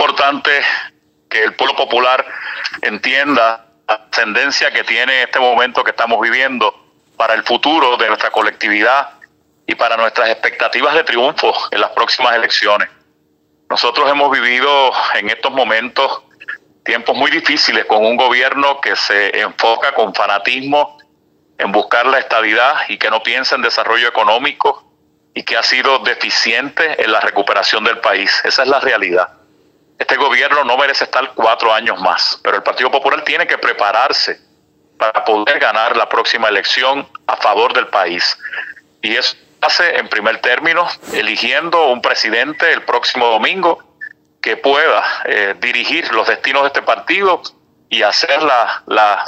importante que el pueblo popular entienda la trascendencia que tiene este momento que estamos viviendo para el futuro de nuestra colectividad y para nuestras expectativas de triunfo en las próximas elecciones. Nosotros hemos vivido en estos momentos tiempos muy difíciles con un gobierno que se enfoca con fanatismo en buscar la estabilidad y que no piensa en desarrollo económico y que ha sido deficiente en la recuperación del país. Esa es la realidad. Este gobierno no merece estar 4 años más, pero el Partido Popular tiene que prepararse para poder ganar la próxima elección a favor del país. Y eso hace, en primer término, eligiendo un presidente el próximo domingo que pueda dirigir los destinos de este partido y hacer las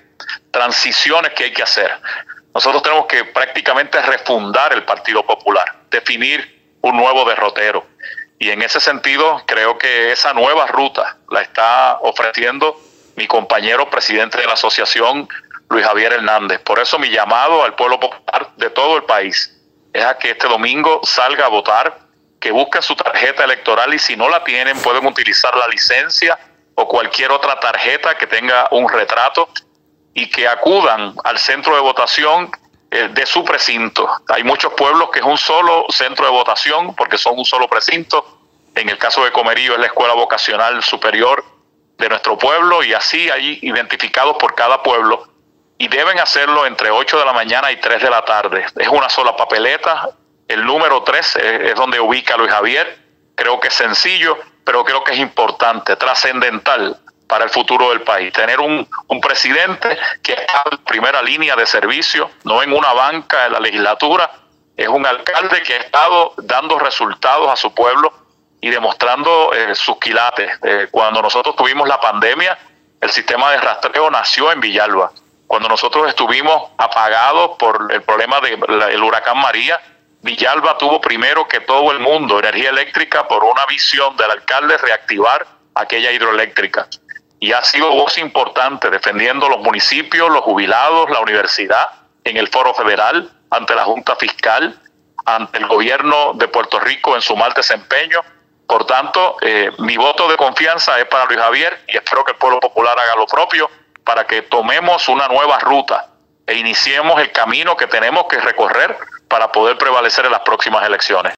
transiciones que hay que hacer. Nosotros tenemos que prácticamente refundar el Partido Popular, definir un nuevo derrotero. Y en ese sentido, creo que esa nueva ruta la está ofreciendo mi compañero presidente de la asociación, Luis Javier Hernández. Por eso mi llamado al pueblo popular de todo el país es a que este domingo salga a votar, que busquen su tarjeta electoral y si no la tienen pueden utilizar la licencia o cualquier otra tarjeta que tenga un retrato y que acudan al centro de votación de su precinto. Hay muchos pueblos que es un solo centro de votación porque son un solo precinto. En el caso de Comerío es la Escuela Vocacional Superior de nuestro pueblo y así hay identificados por cada pueblo y deben hacerlo entre 8 de la mañana y 3 de la tarde. Es una sola papeleta. El número 3 es donde ubica Luis Javier. Creo que es sencillo, pero creo que es importante, trascendental para el futuro del país. Tener un presidente que está en primera línea de servicio, no en una banca en la legislatura, es un alcalde que ha estado dando resultados a su pueblo y demostrando sus quilates. Cuando nosotros tuvimos la pandemia, el sistema de rastreo nació en Villalba. Cuando nosotros estuvimos apagados por el problema del huracán María, Villalba tuvo primero que todo el mundo energía eléctrica por una visión del alcalde reactivar aquella hidroeléctrica. Y ha sido voz importante defendiendo los municipios, los jubilados, la universidad, en el foro federal, ante la Junta Fiscal, ante el gobierno de Puerto Rico en su mal desempeño. Por tanto, mi voto de confianza es para Luis Javier y espero que el pueblo popular haga lo propio para que tomemos una nueva ruta e iniciemos el camino que tenemos que recorrer para poder prevalecer en las próximas elecciones.